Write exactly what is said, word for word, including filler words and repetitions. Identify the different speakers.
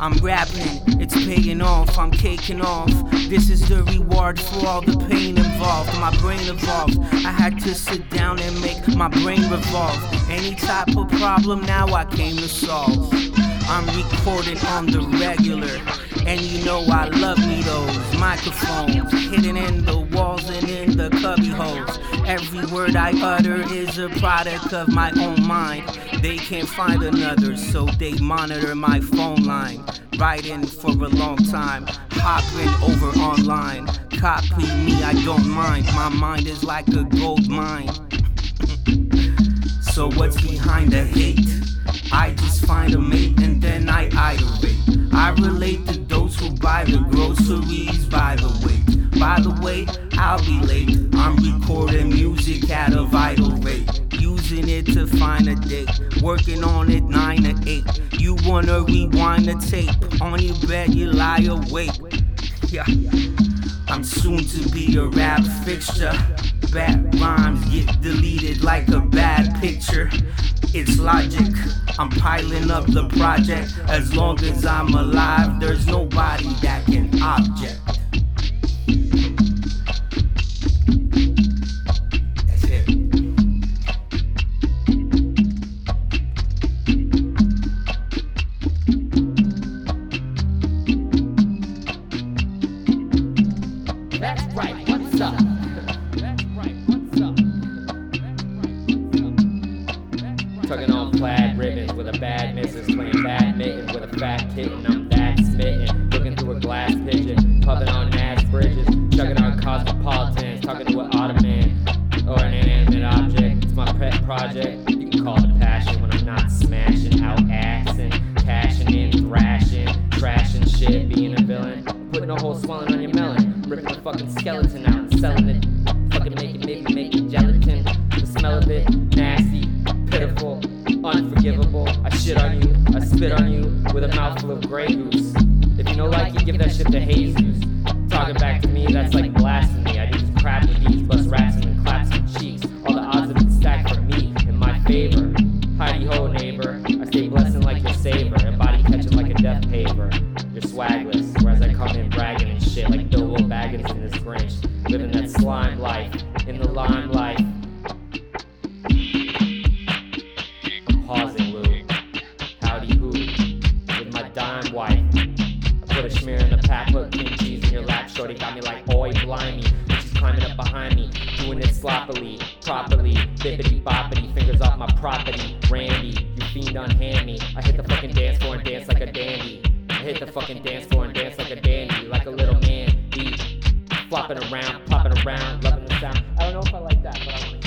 Speaker 1: I'm rapping, it's paying off, I'm caking off. This is the reward for all the pain involved. My brain evolved, I had to sit down and make my brain revolve. Any type of problem now I came to solve. I'm recording on the regular, and you know I love me those microphones, hidden in the walls and in the cubby holes. Every word I utter is a product of my own mind. They can't find another, so they monitor my phone line. Writing for a long time, hopping over online. Copy me, I don't mind. My mind is like a gold mine. So what's behind the hate? I just find a mate and then I iterate. I relate to those who buy the groceries by the weight. By the way, I'll be late. I'm recording music at a vital rate. Using it to find a date. Working on it nine to eight. You wanna rewind the tape. On your bed you lie awake. Yeah. I'm soon to be a rap fixture. Bad rhymes get deleted like a bad picture. It's logic, I'm piling up the project. As long as I'm alive, there's nobody that can object. That's it.
Speaker 2: That's right, what's up? Tugging on plaid ribbons with a bad missus, playing badminton with a fat kitten. I'm that smitten, looking through a glass pigeon, puffing on Nash bridges, chugging on cosmopolitans, talking to an ottoman or an inanimate object. It's my pet project. You can call it passion when I'm not smashing out ass and cashing in, thrashing, trashing shit, being a villain, putting a hole swelling on your melon, ripping the fucking skeleton out and selling it, fucking making maybe making gelatin. The smell of it nasty. Pitiful, unforgivable. I shit on you, I spit on you with a mouthful of Grey Goose. If you don't like it, give that shit to Jesus. Talking back to me, that's like blasphemy. I do just crap with these, bust raps and claps and cheeks. All the odds have been stacked for me in my favor. Heidi ho, neighbor. I stay blessing like your saver, and body catching like a death paver. You're swagless, whereas I come in bragging and shit like Bilbo Baggins in this Grinch, living that slime life in the limelight. Pausing Lou, howdy who, with my dime wife. I put a schmear in the pack, put cream cheese in your lap, shorty got me like, oi, blimey. She's climbing up behind me, doing it sloppily, properly, bippity boppity, fingers off my property. Randy, you fiend unhand me. I hit the fucking dance floor and dance like a dandy. I hit the fucking dance floor and dance like a dandy, like a little man, beat, flopping around, popping around, loving the sound. I don't know if I like that, but I want to